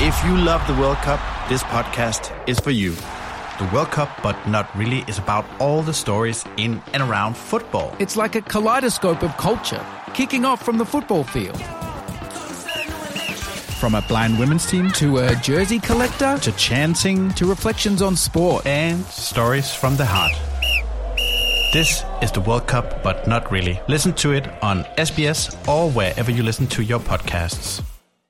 If you love the World Cup, this podcast is for you. The World Cup, but not really, is about all the stories in and around football. It's like a kaleidoscope of culture, kicking off from the football field. From a blind women's team to a jersey collector to chanting to reflections on sport and stories from the heart. This is the World Cup, but not really. Listen to it on SBS or wherever you listen to your podcasts.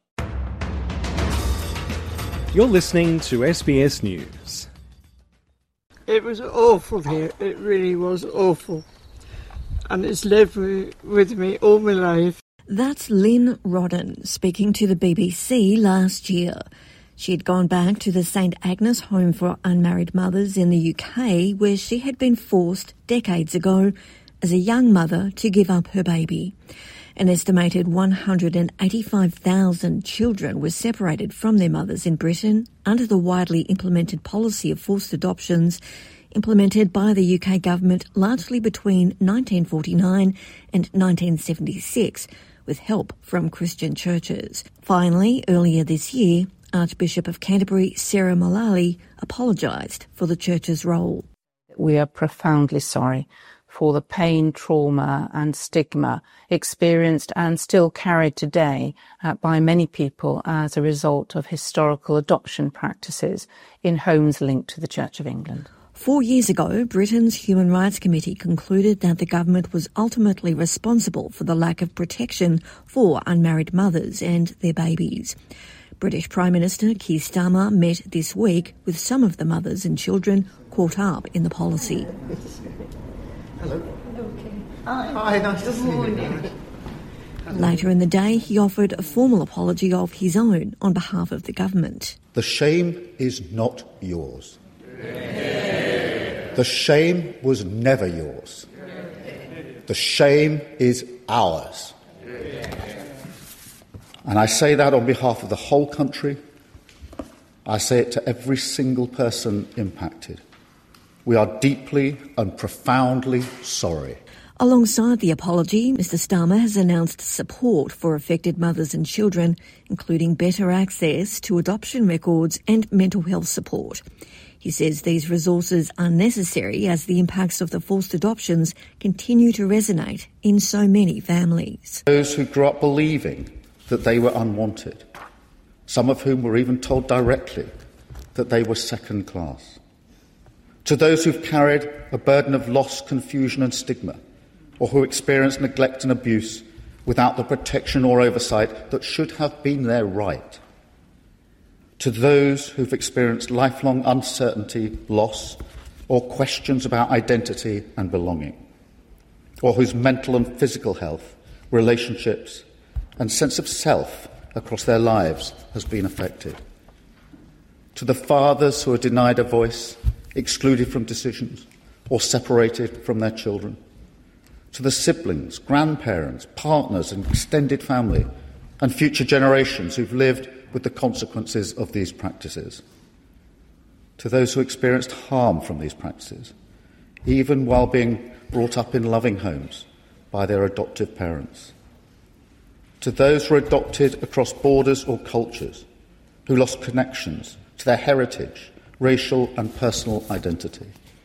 You're listening to SBS News. It was awful here. It really was awful. And it's lived with me all my life. That's Lynn Rodden speaking to the BBC last year. She had gone back to the St Agnes Home for Unmarried Mothers in the UK, where she had been forced decades ago as a young mother to give up her baby. An estimated 185,000 children were separated from their mothers in Britain under the widely implemented policy of forced adoptions implemented by the UK government largely between 1949 and 1976, with help from Christian churches. Finally, earlier this year, Archbishop of Canterbury, Sarah Mullally, apologised for the church's role. We are profoundly sorry for the pain, trauma and stigma experienced and still carried today by many people as a result of historical adoption practices in homes linked to the Church of England. 4 years ago, Britain's Human Rights Committee concluded that the government was ultimately responsible for the lack of protection for unmarried mothers and their babies. British Prime Minister Keir Starmer met this week with some of the mothers and children caught up in the policy. Hello. Okay. Hi, nice to see you. Later in the day, he offered a formal apology of his own on behalf of the government. The shame is not yours. The shame was never yours. The shame is ours. And I say that on behalf of the whole country. I say it to every single person impacted. We are deeply and profoundly sorry. Alongside the apology, Mr Starmer has announced support for affected mothers and children, including better access to adoption records and mental health support. He says these resources are necessary as the impacts of the forced adoptions continue to resonate in so many families. Those who grew up believing that they were unwanted, some of whom were even told directly that they were second class. To those who've carried a burden of loss, confusion and stigma, or who experienced neglect and abuse without the protection or oversight that should have been their right. To those who've experienced lifelong uncertainty, loss, or questions about identity and belonging, or whose mental and physical health, relationships, and sense of self across their lives has been affected. To the fathers who are denied a voice, excluded from decisions, or separated from their children. To the siblings, grandparents, partners and extended family, and future generations who've lived with the consequences of these practices. To those who experienced harm from these practices, even while being brought up in loving homes by their adoptive parents. To those who were adopted across borders or cultures, who lost connections to their heritage, racial and personal identity.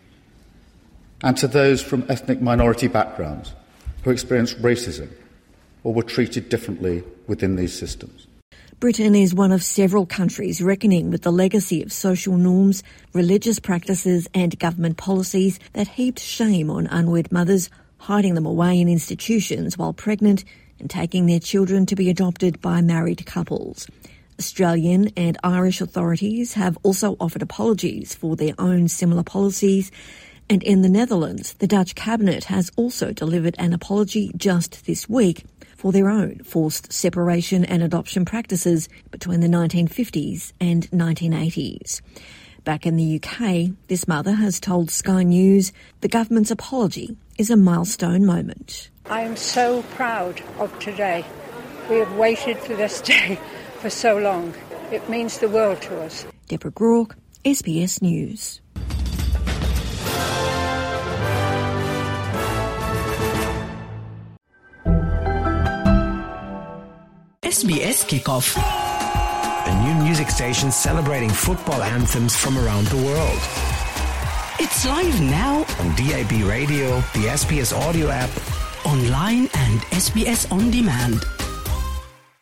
And to those from ethnic minority backgrounds who experienced racism or were treated differently within these systems. Britain is one of several countries reckoning with the legacy of social norms, religious practices and government policies that heaped shame on unwed mothers, hiding them away in institutions while pregnant and taking their children to be adopted by married couples. Australian and Irish authorities have also offered apologies for their own similar policies. And in the Netherlands, the Dutch cabinet has also delivered an apology just this week for their own forced separation and adoption practices between the 1950s and 1980s. Back in the UK, this mother has told Sky News the government's apology is a milestone moment. I am so proud of today. We have waited for this day for so long. It means the world to us. Deborah Groark, SBS News. SBS Kickoff. a new music station celebrating football anthems from around the world. It's live now on DAB Radio, the SBS audio app, online and SBS On Demand.